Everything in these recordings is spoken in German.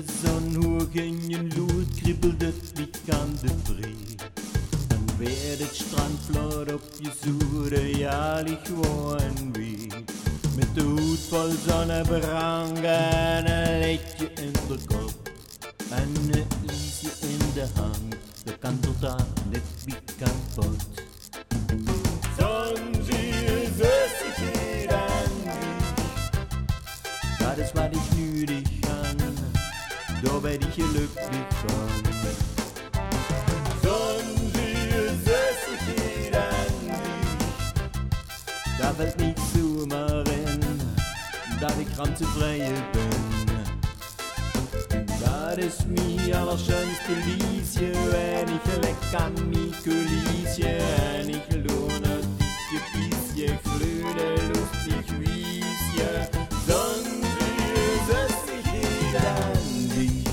de zon hoog in je lood, kribbelt het pikante vrij. Dan weer het strandvlot op je zoede, ja, ligt gewoon weer. Met de hoed vol zonnebrand en een lichtje in de kop. En een ijsje in de hand, de kan totaal net wie kapot. Zon, zie je, zusje, dan dat is wat ik nu dich kan, daar ben ik gelukkig van. Zon, zie je, zusje, dan dat valt niet zomaar in, dat ik ranzenvrije ben. Dat is mijn allerschönste liedje, en ik lekker aan mijn coulisje, en ik loon het dikke piesje, ik vleude lustig wiesje. Zon, zie je, zusje, dan dich.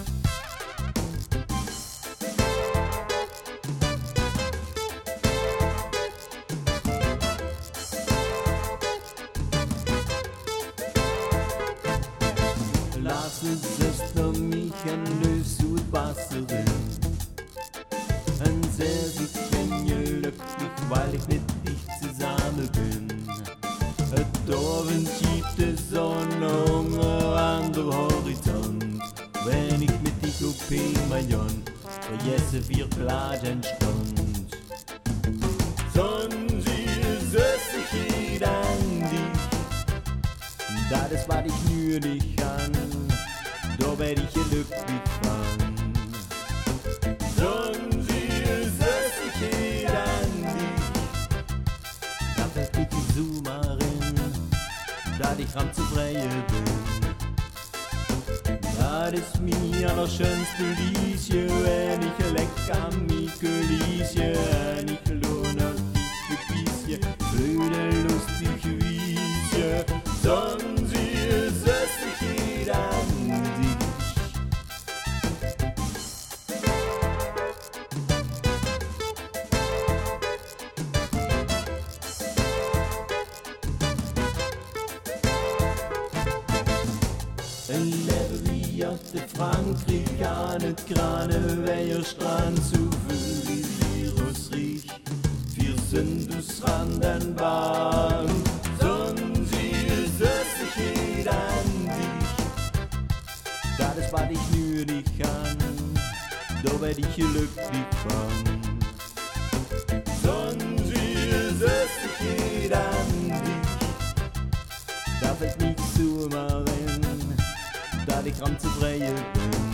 Laat de zuster mich en nu zoet Wasser in. En sehr sich en gelukkig, weil ich mit dich zusammen bin. Het Abend schiebt de Sonnenhunger an der Horizont. Wenn ich mit dich auf Pemayon vergesse, wie Plagen stund. Sonn, sie süßig an dich, das ist, was ich nur dich kann, da werd ich gelukkig van. Sonn, sie süßig an dich, dat fällt mit die Zomarin, dat ich ranzenfreie bin. Dat is mijn allerschönste liedje, en ik lekker aan mijn coulisje, en ik loon op die piesje, blöde lustig wiesje. Sonn, sie süßig an dich. Een leven wie uit de Frankrijk aan het Kraneweierstrand, zoveel wie Virus riecht, wir sind dus Rand en Bahn. Sonn, sie süßig an dich, dat is wat ich nur dich kann, da werd ich gelukkig van. Sonn, sie süßig an dich, da fällt nicht zomaar in, dat ik ranzenvrije ben.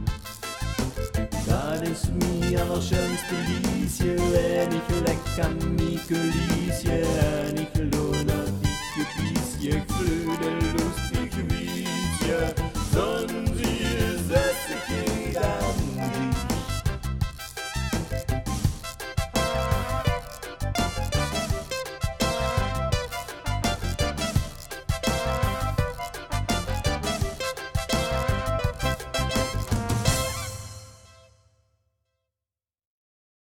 Dat is mijn allerschönste liedje, en ik lekker aan mijn coulisje, en ik loon op die piesje, ik vleude lustig